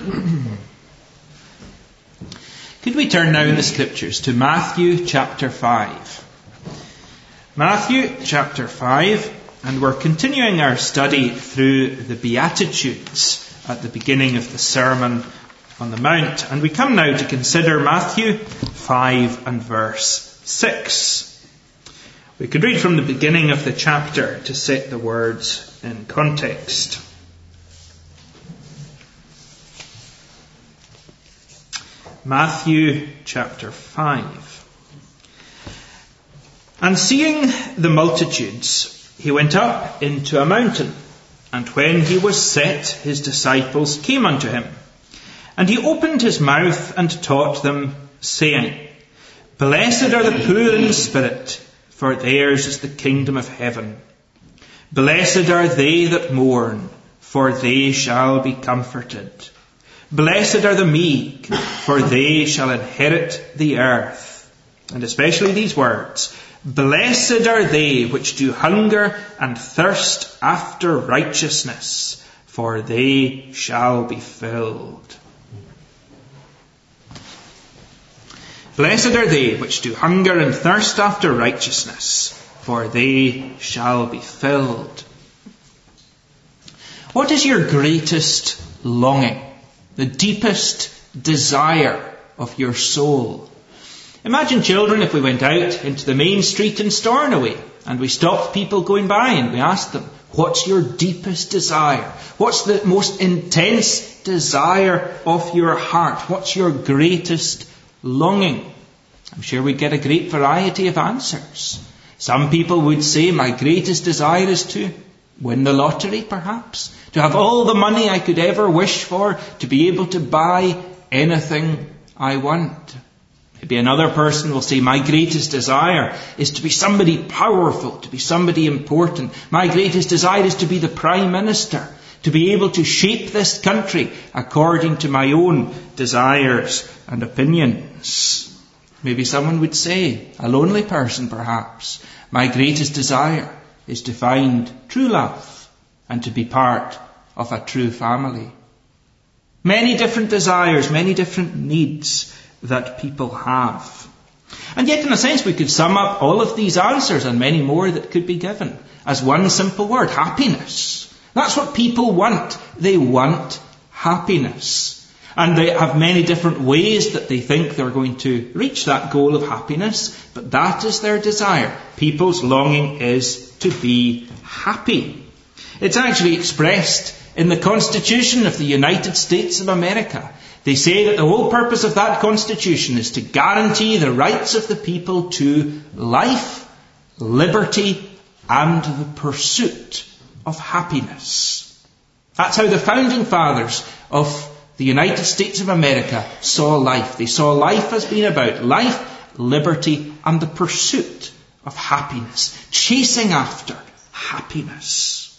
Could we turn now in the Scriptures to Matthew chapter 5? Matthew chapter 5, and we're continuing our study through the Beatitudes at the beginning of the Sermon on the Mount. And we come now to consider Matthew 5 and verse 6. We could read from the beginning of the chapter to set the words in context. Matthew chapter 5. And seeing the multitudes, he went up into a mountain, and when he was set, his disciples came unto him. And he opened his mouth and taught them, saying, Blessed are the poor in spirit, for theirs is the kingdom of heaven. Blessed are they that mourn, for they shall be comforted. Blessed are the meek, for they shall inherit the earth. And especially these words, Blessed are they which do hunger and thirst after righteousness, for they shall be filled. Blessed are they which do hunger and thirst after righteousness, for they shall be filled. What is your greatest longing? The deepest desire of your soul? Imagine, children, if we went out into the main street in Stornoway and we stopped people going by and we asked them, what's your deepest desire? What's the most intense desire of your heart? What's your greatest longing? I'm sure we'd get a great variety of answers. Some people would say, my greatest desire is to win the lottery, perhaps. To have all the money I could ever wish for, to be able to buy anything I want. Maybe another person will say, my greatest desire is to be somebody powerful, to be somebody important. My greatest desire is to be the Prime Minister, to be able to shape this country according to my own desires and opinions. Maybe someone would say, a lonely person perhaps, my greatest desire is to find true love and to be part of a true family. Many different desires, many different needs that people have. And yet, in a sense, we could sum up all of these answers and many more that could be given as one simple word, happiness. That's what people want. They want happiness. And they have many different ways that they think they're going to reach that goal of happiness, but that is their desire. People's longing is to be happy. It's actually expressed in the Constitution of the United States of America. They say that the whole purpose of that Constitution is to guarantee the rights of the people to life, liberty, and the pursuit of happiness. That's how the founding fathers of the United States of America saw life. They saw life as being about life, liberty, and the pursuit of happiness. Chasing after happiness.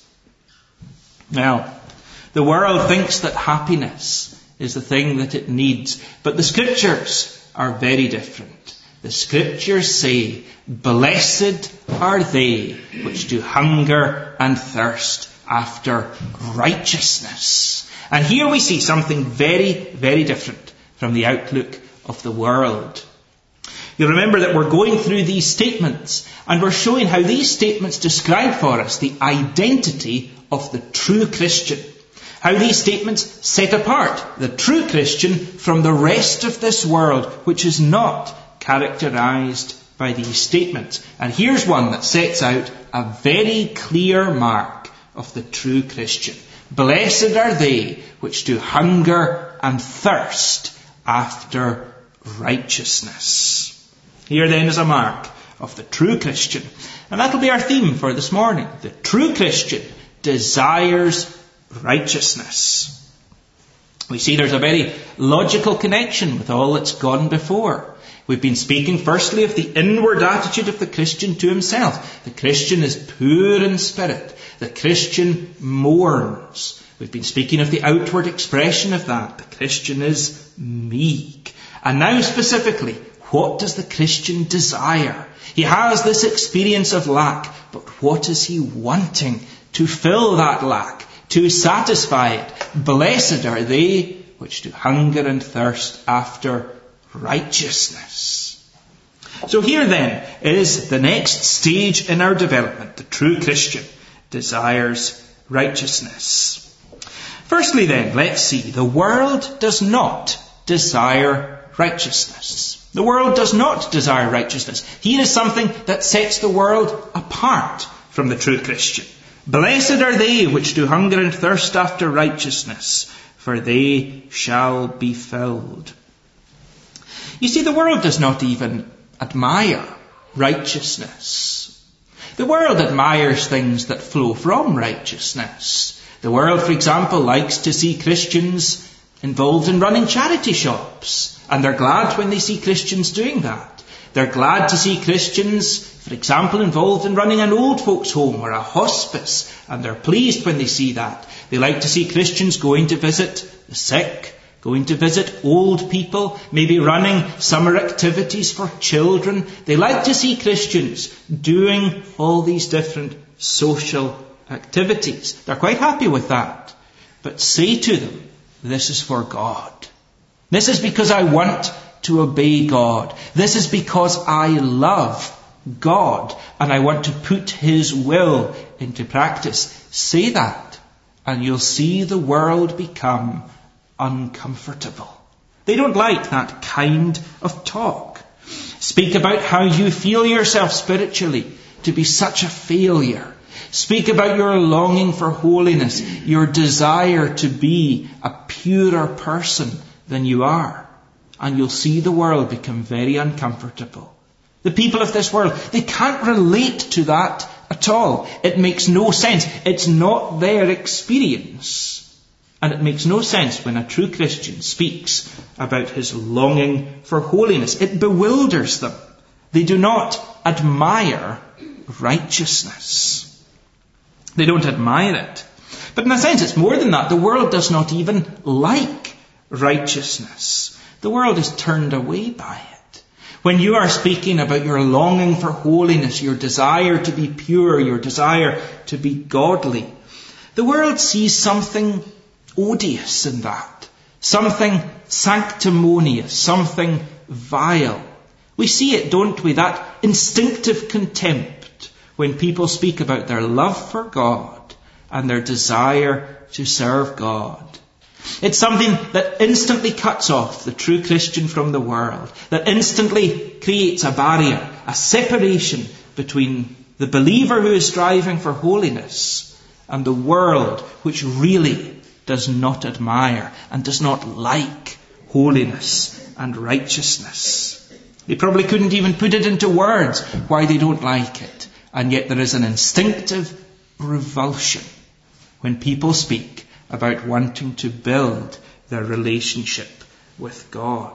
Now, the world thinks that happiness is the thing that it needs, but the Scriptures are very different. The Scriptures say, Blessed are they which do hunger and thirst after righteousness. And here we see something very, very different from the outlook of the world. You'll remember that we're going through these statements and we're showing how these statements describe for us the identity of the true Christian. How these statements set apart the true Christian from the rest of this world, which is not characterized by these statements. And here's one that sets out a very clear mark of the true Christian. Blessed are they which do hunger and thirst after righteousness. Here then is a mark of the true Christian. And that'll be our theme for this morning. The true Christian desires righteousness. We see there's a very logical connection with all that's gone before. We've been speaking firstly of the inward attitude of the Christian to himself. The Christian is poor in spirit. The Christian mourns. We've been speaking of the outward expression of that. The Christian is meek. And now specifically, what does the Christian desire? He has this experience of lack, but what is he wanting to fill that lack, to satisfy it? Blessed are they which do hunger and thirst after righteousness. So here then is the next stage in our development. The true Christian desires righteousness. Firstly then, let's see. The world does not desire righteousness. The world does not desire righteousness. Here is something that sets the world apart from the true Christian. Blessed are they which do hunger and thirst after righteousness, for they shall be filled. You see, the world does not even admire righteousness. The world admires things that flow from righteousness. The world, for example, likes to see Christians involved in running charity shops, and they're glad when they see Christians doing that. They're glad to see Christians, for example, involved in running an old folks' home or a hospice, and they're pleased when they see that. They like to see Christians going to visit the sick, going to visit old people, maybe running summer activities for children. They like to see Christians doing all these different social activities. They're quite happy with that. But say to them, this is for God. This is because I want to obey God. This is because I love God and I want to put His will into practice. Say that and you'll see the world become uncomfortable. They don't like that kind of talk. Speak about how you feel yourself spiritually to be such a failure. Speak about your longing for holiness, your desire to be a purer person than you are. And you'll see the world become very uncomfortable. The people of this world, they can't relate to that at all. It makes no sense. It's not their experience. And it makes no sense when a true Christian speaks about his longing for holiness. It bewilders them. They do not admire righteousness. They don't admire it. But in a sense, it's more than that. The world does not even like righteousness. The world is turned away by it. When you are speaking about your longing for holiness, your desire to be pure, your desire to be godly, the world sees something odious in that. Something sanctimonious, something vile. We see it, don't we? That instinctive contempt when people speak about their love for God and their desire to serve God. It's something that instantly cuts off the true Christian from the world, that instantly creates a barrier, a separation between the believer who is striving for holiness and the world which really does not admire and does not like holiness and righteousness. They probably couldn't even put it into words why they don't like it. And yet there is an instinctive revulsion when people speak about wanting to build their relationship with God.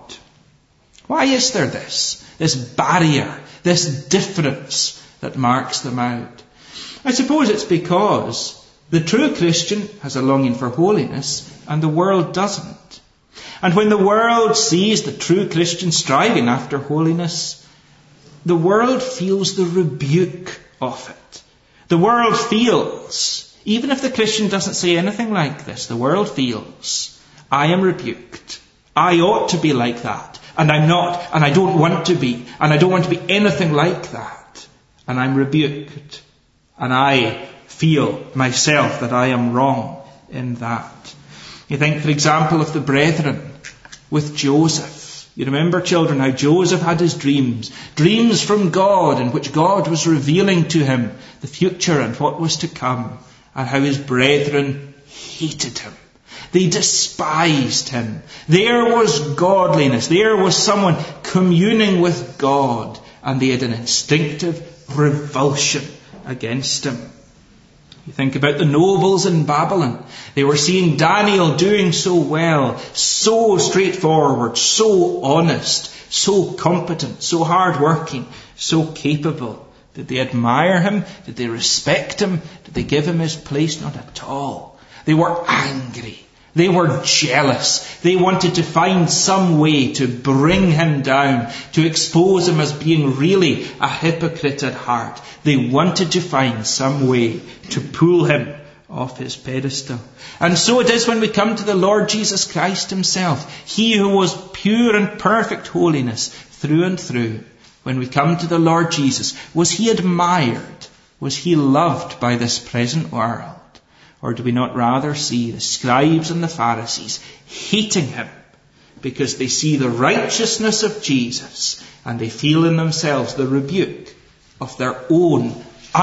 Why is there this barrier, this difference that marks them out? I suppose it's because the true Christian has a longing for holiness and the world doesn't. And when the world sees the true Christian striving after holiness, the world feels the rebuke of it. The world feels, even if the Christian doesn't say anything like this, the world feels, I am rebuked. I ought to be like that. And I'm not, and I don't want to be. And I don't want to be anything like that. And I'm rebuked. And I feel myself that I am wrong in that. You think, for example, of the brethren with Joseph. You remember, children, how Joseph had his dreams from God in which God was revealing to him the future and what was to come, and how his brethren hated him. They despised him. There was godliness. There was someone communing with God, and they had an instinctive revulsion against him. You think about the nobles in Babylon. They were seeing Daniel doing so well, so straightforward, so honest, so competent, so hardworking, so capable. Did they admire him? Did they respect him? Did they give him his place? Not at all. They were angry. They were jealous. They wanted to find some way to bring him down, to expose him as being really a hypocrite at heart. They wanted to find some way to pull him off his pedestal. And so it is when we come to the Lord Jesus Christ himself, he who was pure and perfect holiness through and through. When we come to the Lord Jesus, was he admired? Was he loved by this present world? Or do we not rather see the scribes and the Pharisees hating him because they see the righteousness of Jesus and they feel in themselves the rebuke of their own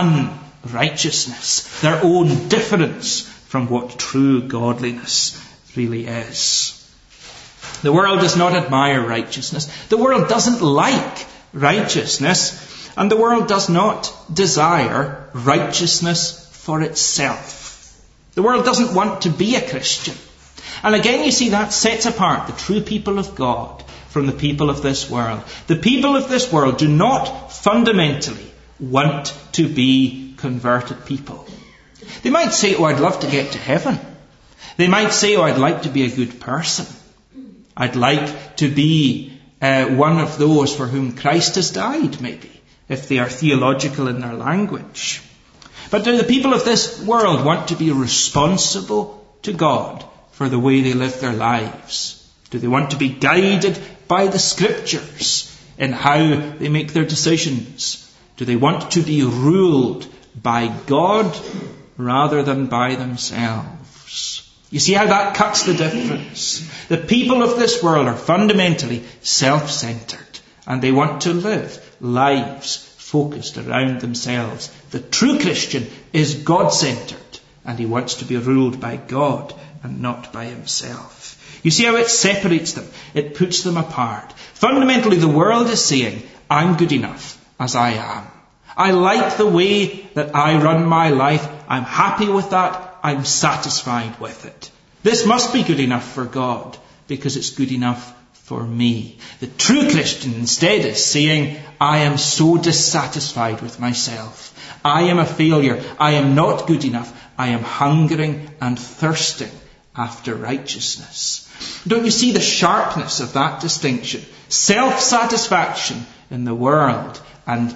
unrighteousness, their own difference from what true godliness really is. The world does not admire righteousness. The world doesn't like righteousness. And the world does not desire righteousness for itself. The world doesn't want to be a Christian. And again, you see, that sets apart the true people of God from the people of this world. The people of this world do not fundamentally want to be converted people. They might say, oh, I'd love to get to heaven. They might say, oh, I'd like to be a good person. I'd like to be one of those for whom Christ has died, maybe, if they are theological in their language. But do the people of this world want to be responsible to God for the way they live their lives? Do they want to be guided by the Scriptures in how they make their decisions? Do they want to be ruled by God rather than by themselves? You see how that cuts the difference. The people of this world are fundamentally self-centered, and they want to live lives focused around themselves. The true Christian is God-centered, and he wants to be ruled by God and not by himself. You see how it separates them. It puts them apart. Fundamentally, the world is saying, I'm good enough as I am. I like the way that I run my life. I'm happy with that. I'm satisfied with it. This must be good enough for God because it's good enough for me. The true Christian instead is saying, I am so dissatisfied with myself. I am a failure. I am not good enough. I am hungering and thirsting after righteousness. Don't you see the sharpness of that distinction? Self-satisfaction in the world and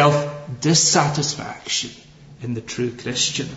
self-dissatisfaction in the true Christian.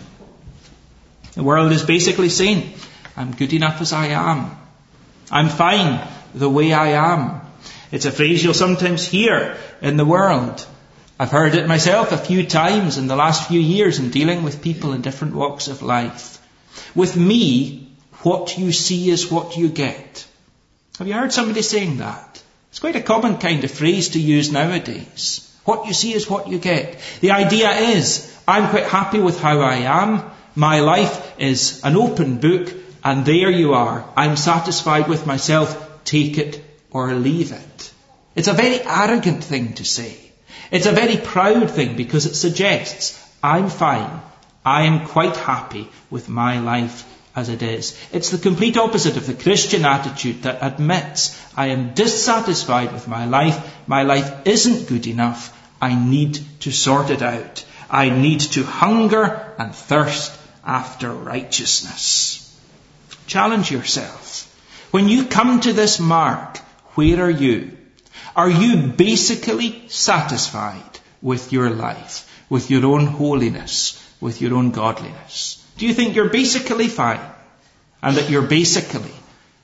The world is basically saying, I'm good enough as I am. I'm fine the way I am. It's a phrase you'll sometimes hear in the world. I've heard it myself a few times in the last few years in dealing with people in different walks of life. With me, what you see is what you get. Have you heard somebody saying that? It's quite a common kind of phrase to use nowadays. What you see is what you get. The idea is, I'm quite happy with how I am. My life is an open book, and there you are. I'm satisfied with myself. Take it or leave it. It's a very arrogant thing to say. It's a very proud thing because it suggests, I'm fine. I am quite happy with my life as it is. It's the complete opposite of the Christian attitude that admits, I am dissatisfied with my life. My life isn't good enough. I need to sort it out. I need to hunger and thirst after righteousness. Challenge yourself. When you come to this mark, where are you? Are you basically satisfied with your life, with your own holiness, with your own godliness? Do you think you're basically fine and that you're basically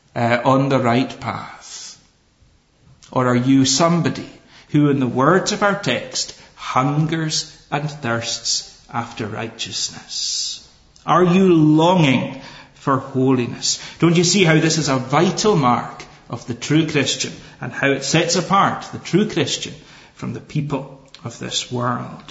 on the right path? Or are you somebody who, in the words of our text, hungers and thirsts after righteousness? Are you longing for holiness? Don't you see how this is a vital mark of the true Christian and how it sets apart the true Christian from the people of this world?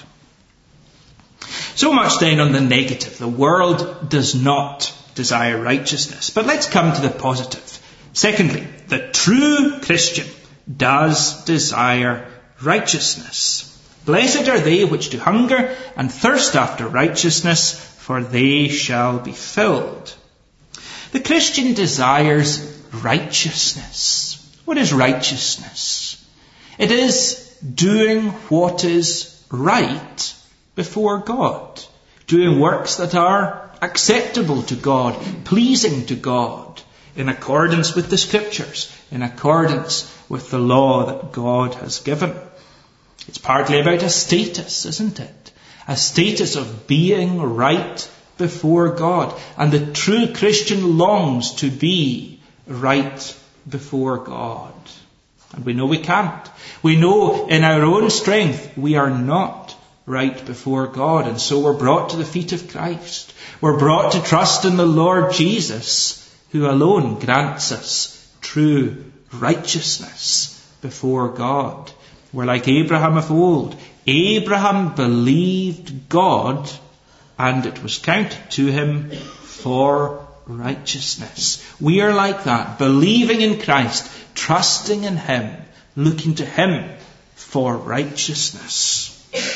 So much then on the negative. The world does not desire righteousness. But let's come to the positive. Secondly, the true Christian does desire righteousness. Blessed are they which do hunger and thirst after righteousness, for they shall be filled. The Christian desires righteousness. What is righteousness? It is doing what is right before God. Doing works that are acceptable to God, pleasing to God, in accordance with the Scriptures, in accordance with the law that God has given. It's partly about a status, isn't it? A status of being right before God. And the true Christian longs to be right before God. And we know we can't. We know in our own strength we are not right before God. And so we're brought to the feet of Christ. We're brought to trust in the Lord Jesus, who alone grants us true righteousness before God. We're like Abraham of old. Abraham believed God, and it was counted to him for righteousness. We are like that, believing in Christ, trusting in Him, looking to Him for righteousness.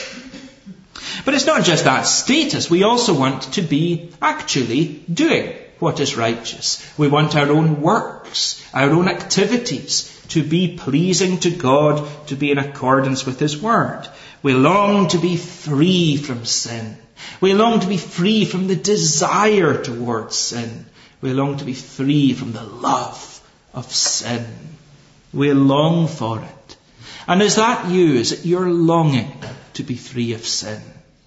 But it's not just that status. We also want to be actually doing what is righteous. We want our own works, our own activities to be pleasing to God, to be in accordance with His Word. We long to be free from sin. We long to be free from the desire towards sin. We long to be free from the love of sin. We long for it. And is that you? Is it your longing to be free of sin?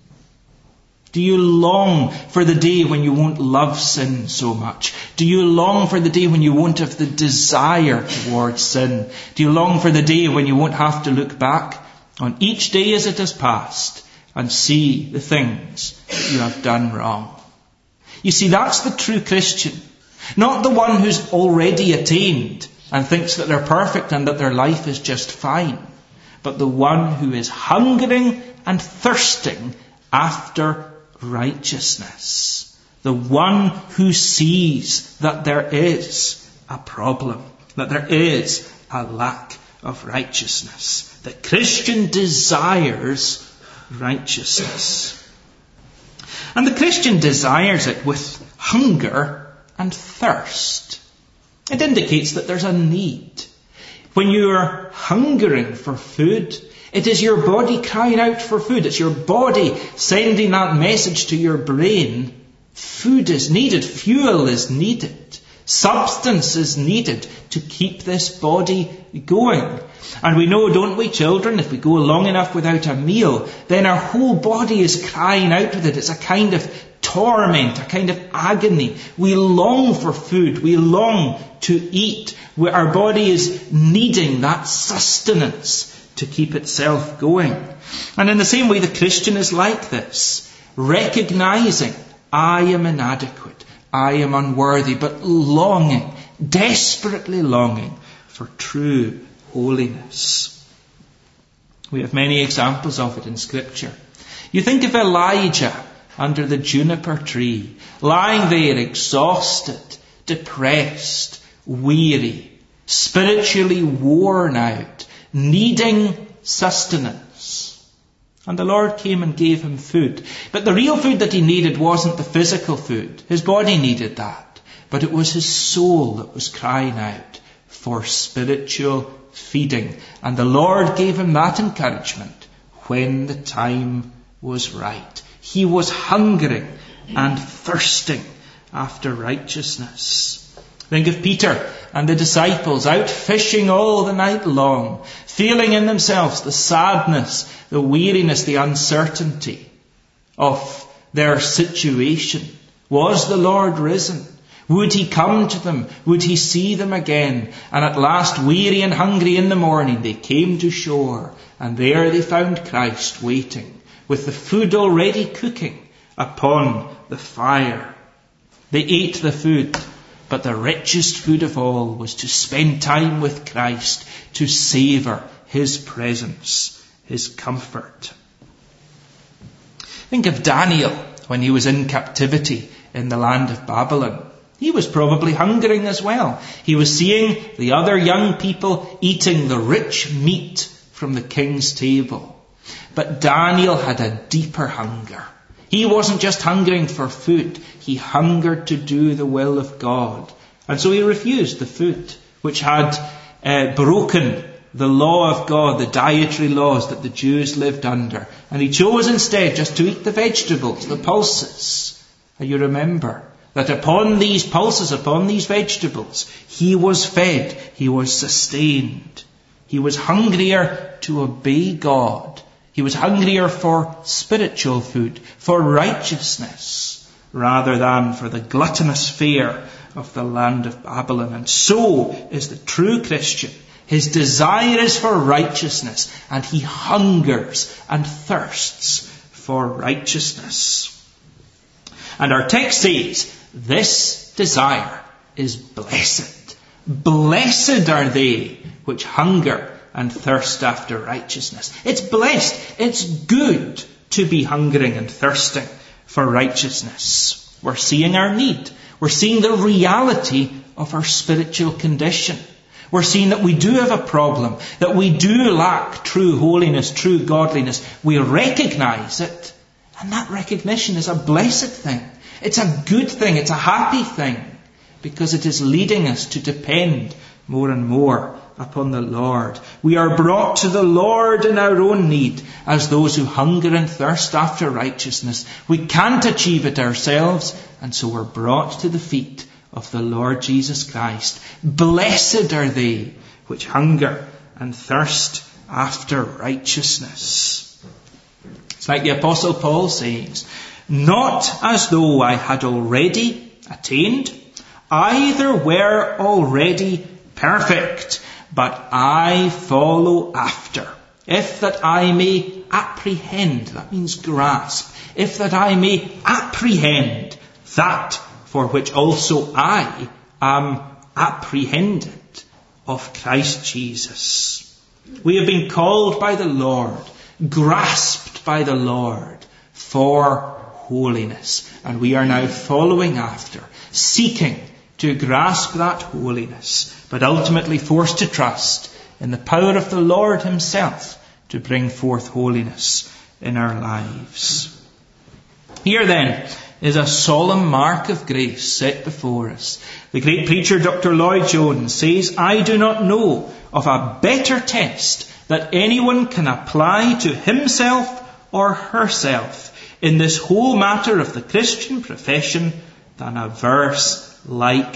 Do you long for the day when you won't love sin so much? Do you long for the day when you won't have the desire towards sin? Do you long for the day when you won't have to look back on each day as it has passed and see the things that you have done wrong? You see, that's the true Christian. Not the one who's already attained and thinks that they're perfect and that their life is just fine. But the one who is hungering and thirsting after righteousness. The one who sees that there is a problem, that there is a lack of righteousness. The Christian desires righteousness. And the Christian desires it with hunger and thirst. It indicates that there's a need. When you are hungering for food, it is your body crying out for food. It's your body sending that message to your brain. Food is needed. Fuel is needed. Substance is needed to keep this body going. And we know, don't we, children, if we go long enough without a meal, then our whole body is crying out with it. It's a kind of torment, a kind of agony. We long for food. We long to eat. Our body is needing that sustenance to keep itself going. And in the same way, the Christian is like this, recognizing, I am inadequate, I am unworthy, but longing, desperately longing for true holiness. We have many examples of it in Scripture. You think of Elijah under the juniper tree, lying there exhausted, depressed, weary, spiritually worn out, needing sustenance. And the Lord came and gave him food. But the real food that he needed wasn't the physical food. His body needed that. But it was his soul that was crying out for spiritual feeding. And the Lord gave him that encouragement when the time was right. He was hungering and thirsting after righteousness. Think of Peter and the disciples out fishing all the night long, feeling in themselves the sadness, the weariness, the uncertainty of their situation. Was the Lord risen? Would He come to them? Would He see them again? And at last, weary and hungry in the morning, they came to shore, and there they found Christ waiting, with the food already cooking upon the fire. They ate the food. But the richest food of all was to spend time with Christ, to savour His presence, His comfort. Think of Daniel when he was in captivity in the land of Babylon. He was probably hungering as well. He was seeing the other young people eating the rich meat from the king's table. But Daniel had a deeper hunger. He wasn't just hungering for food. He hungered to do the will of God. And so he refused the food, which had broken the law of God, the dietary laws that the Jews lived under. And he chose instead just to eat the vegetables, the pulses. And you remember that upon these pulses, upon these vegetables, he was fed, he was sustained. He was hungrier to obey God. He was hungrier for spiritual food, for righteousness, rather than for the gluttonous fare of the land of Babylon. And so is the true Christian. His desire is for righteousness, and he hungers and thirsts for righteousness. And our text says, this desire is blessed. Blessed are they which hunger and thirst after righteousness. It's blessed. It's good to be hungering and thirsting for righteousness. We're seeing our need. We're seeing the reality of our spiritual condition. We're seeing that we do have a problem, that we do lack true holiness, true godliness. We recognize it, and that recognition is a blessed thing. It's a good thing. It's a happy thing, because it is leading us to depend more and more upon the Lord. We are brought to the Lord in our own need as those who hunger and thirst after righteousness. We can't achieve it ourselves, and so we're brought to the feet of the Lord Jesus Christ. Blessed are they which hunger and thirst after righteousness. It's like the Apostle Paul says, not as though I had already attained, either were already perfect, but I follow after, if that I may apprehend, that means grasp, if that I may apprehend that for which also I am apprehended of Christ Jesus. We have been called by the Lord, grasped by the Lord for holiness, and we are now following after, seeking to grasp that holiness, but ultimately forced to trust in the power of the Lord himself to bring forth holiness in our lives. Here then is a solemn mark of grace set before us. The great preacher Dr. Lloyd Jones says, I do not know of a better test that anyone can apply to himself or herself in this whole matter of the Christian profession than a verse like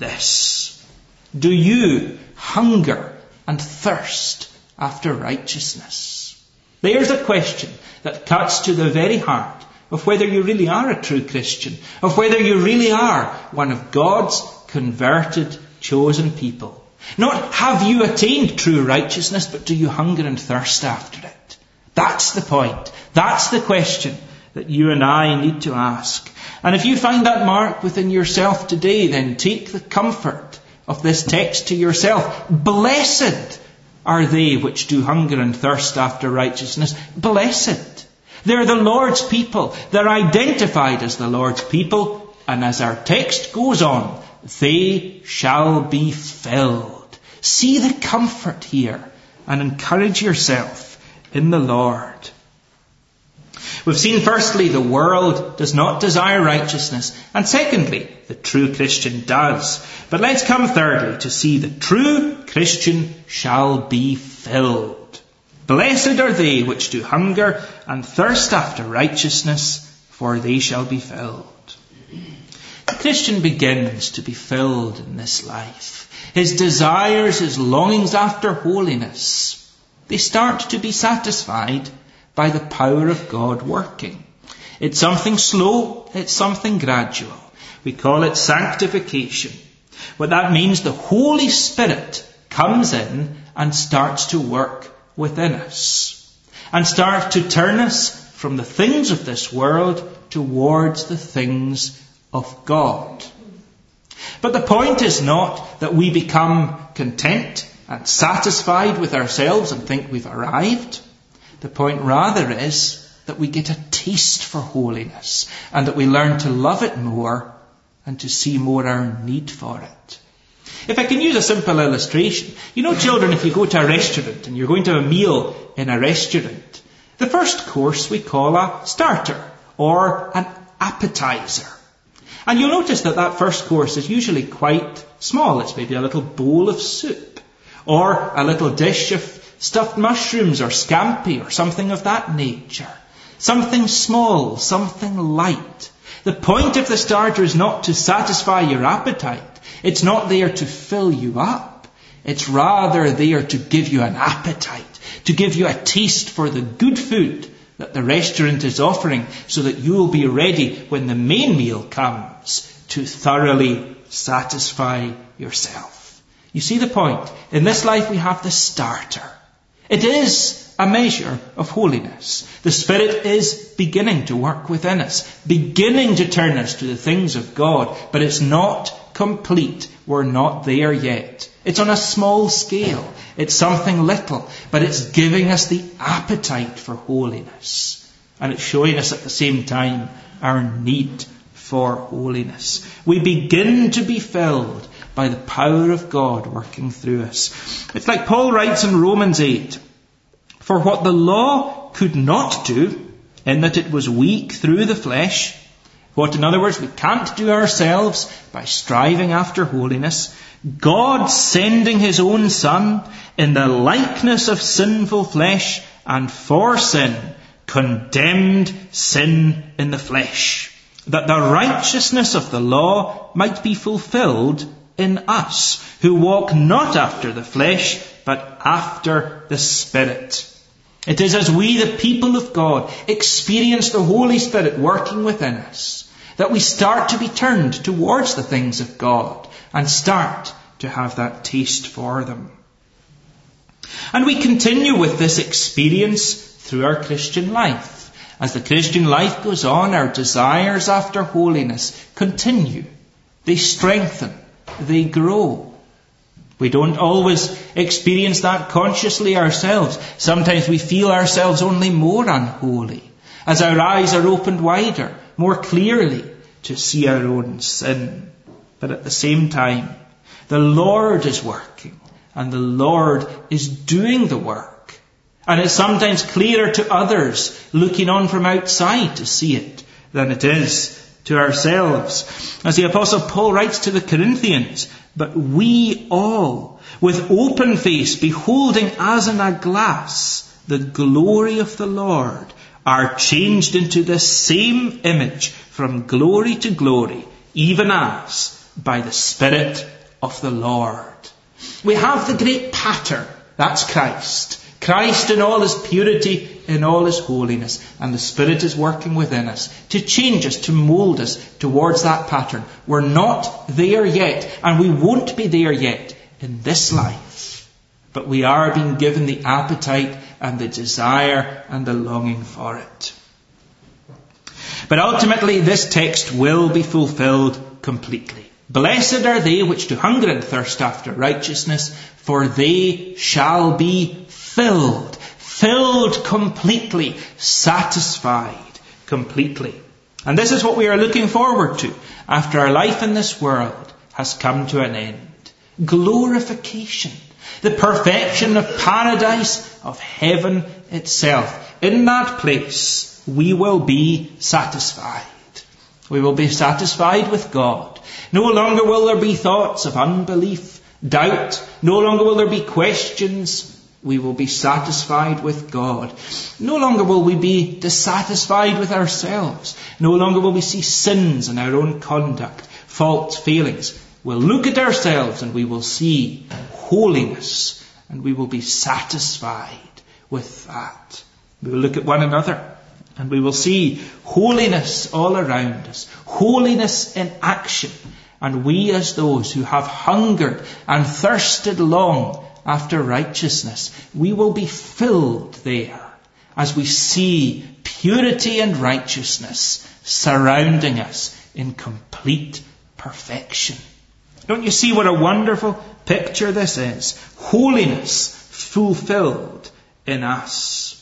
this. Do you hunger and thirst after righteousness? There's a question that cuts to the very heart of whether you really are a true Christian, of whether you really are one of God's converted, chosen people. Not have you attained true righteousness, but do you hunger and thirst after it? That's the point. That's the question that you and I need to ask. And if you find that mark within yourself today, then take the comfort of this text to yourself. Blessed are they which do hunger and thirst after righteousness. Blessed. They're the Lord's people. They're identified as the Lord's people. And as our text goes on, they shall be filled. See the comfort here and encourage yourself in the Lord. We've seen firstly, the world does not desire righteousness. And secondly, the true Christian does. But let's come thirdly to see the true Christian shall be filled. Blessed are they which do hunger and thirst after righteousness, for they shall be filled. The Christian begins to be filled in this life. His desires, his longings after holiness, they start to be satisfied by the power of God working. It's something slow, it's something gradual. We call it sanctification. What that means, the Holy Spirit comes in and starts to work within us and start to turn us from the things of this world towards the things of God. But the point is not that we become content and satisfied with ourselves and think we've arrived. The point rather is that we get a taste for holiness and that we learn to love it more and to see more our need for it. If I can use a simple illustration, you know, children, if you go to a restaurant and you're going to have a meal in a restaurant, the first course we call a starter or an appetizer. And you'll notice that that first course is usually quite small. It's maybe a little bowl of soup or a little dish of stuffed mushrooms or scampi or something of that nature. Something small, something light. The point of the starter is not to satisfy your appetite. It's not there to fill you up. It's rather there to give you an appetite, to give you a taste for the good food that the restaurant is offering so that you will be ready when the main meal comes to thoroughly satisfy yourself. You see the point? In this life we have the starter. It is a measure of holiness. The Spirit is beginning to work within us, beginning to turn us to the things of God, but it's not complete. We're not there yet. It's on a small scale. It's something little, but it's giving us the appetite for holiness. And it's showing us at the same time our need for holiness. We begin to be filled by the power of God working through us. It's like Paul writes in Romans 8, "For what the law could not do, in that it was weak through the flesh," what, in other words, we can't do ourselves by striving after holiness, "God sending his own Son in the likeness of sinful flesh, and for sin, condemned sin in the flesh, that the righteousness of the law might be fulfilled in us, who walk not after the flesh, but after the Spirit." It is as we, the people of God, experience the Holy Spirit working within us, that we start to be turned towards the things of God and start to have that taste for them. And we continue with this experience through our Christian life. As the Christian life goes on, our desires after holiness continue. They strengthen. They grow. We don't always experience that consciously ourselves. Sometimes we feel ourselves only more unholy as our eyes are opened wider, more clearly to see our own sin. But at the same time, the Lord is working and the Lord is doing the work. And it's sometimes clearer to others looking on from outside to see it than it is to ourselves. As the Apostle Paul writes to the Corinthians, "But we all, with open face, beholding as in a glass the glory of the Lord, are changed into the same image from glory to glory, even as by the Spirit of the Lord." We have the great pattern. That's Christ. Christ in all his purity, in all his holiness. And the Spirit is working within us to change us, to mould us towards that pattern. We're not there yet, and we won't be there yet in this life. But we are being given the appetite and the desire and the longing for it. But ultimately, this text will be fulfilled completely. "Blessed are they which do hunger and thirst after righteousness, for they shall be filled." Filled completely, satisfied completely. And this is what we are looking forward to after our life in this world has come to an end. Glorification. The perfection of paradise, of heaven itself. In that place, we will be satisfied. We will be satisfied with God. No longer will there be thoughts of unbelief, doubt. No longer will there be questions. We will be satisfied with God. No longer will we be dissatisfied with ourselves. No longer will we see sins in our own conduct, faults, failings. We'll look at ourselves and we will see holiness, and we will be satisfied with that. We will look at one another and we will see holiness all around us, holiness in action. And we, as those who have hungered and thirsted long after righteousness, we will be filled there as we see purity and righteousness surrounding us in complete perfection. Don't you see what a wonderful picture this is? Holiness fulfilled in us.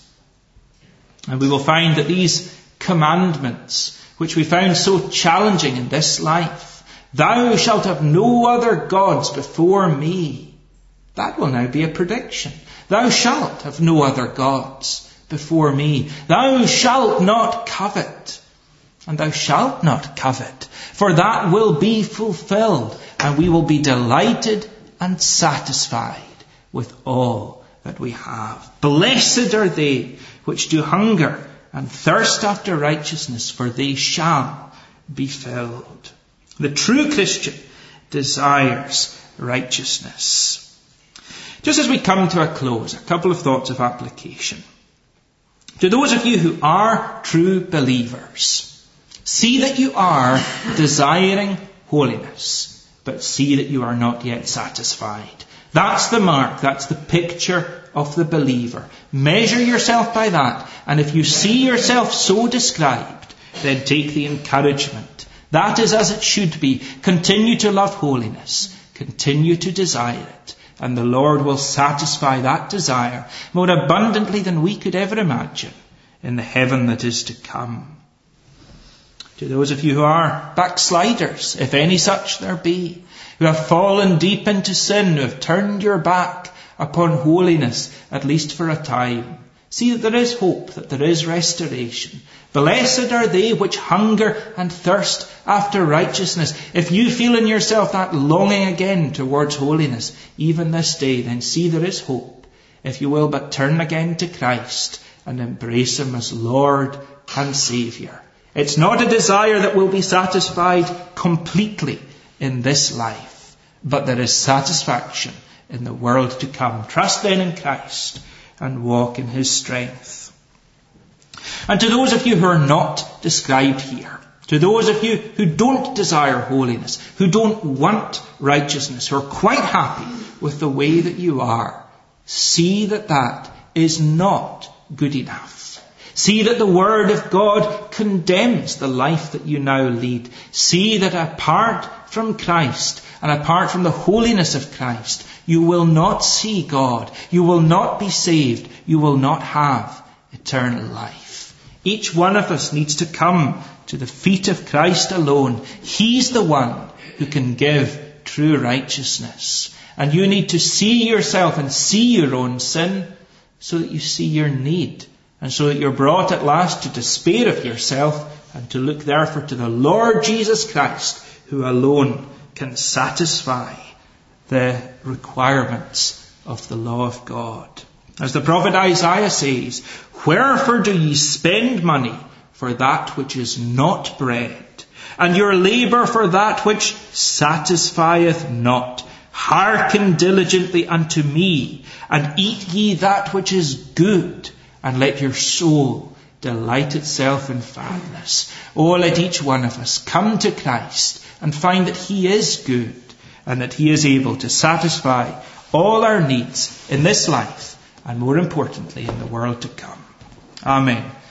And we will find that these commandments, which we found so challenging in this life, "Thou shalt have no other gods before me," that will now be a prediction. "Thou shalt have no other gods before me. Thou shalt not covet, and thou shalt not covet," for that will be fulfilled, and we will be delighted and satisfied with all that we have. "Blessed are they which do hunger and thirst after righteousness, for they shall be filled." The true Christian desires righteousness. Just as we come to a close, a couple of thoughts of application. To those of you who are true believers, see that you are desiring holiness, but see that you are not yet satisfied. That's the mark, that's the picture of the believer. Measure yourself by that, and if you see yourself so described, then take the encouragement. That is as it should be. Continue to love holiness. Continue to desire it. And the Lord will satisfy that desire more abundantly than we could ever imagine in the heaven that is to come. To those of you who are backsliders, if any such there be, who have fallen deep into sin, who have turned your back upon holiness, at least for a time, see that there is hope, that there is restoration. Blessed are they which hunger and thirst after righteousness. If you feel in yourself that longing again towards holiness, even this day, then see there is hope, if you will but turn again to Christ and embrace Him as Lord and Saviour. It's not a desire that will be satisfied completely in this life, but there is satisfaction in the world to come. Trust then in Christ and walk in His strength. And to those of you who are not described here, to those of you who don't desire holiness, who don't want righteousness, who are quite happy with the way that you are, see that that is not good enough. See that the Word of God condemns the life that you now lead. See that apart from Christ and apart from the holiness of Christ, you will not see God. You will not be saved. You will not have eternal life. Each one of us needs to come to the feet of Christ alone. He's the one who can give true righteousness. And you need to see yourself and see your own sin so that you see your need. And so that you're brought at last to despair of yourself and to look therefore to the Lord Jesus Christ, who alone can satisfy the requirements of the law of God. As the prophet Isaiah says, "Wherefore do ye spend money for that which is not bread, and your labour for that which satisfieth not? Hearken diligently unto me, and eat ye that which is good, and let your soul delight itself in fatness." Oh, let each one of us come to Christ and find that He is good, and that He is able to satisfy all our needs in this life, and more importantly in the world to come. Amen.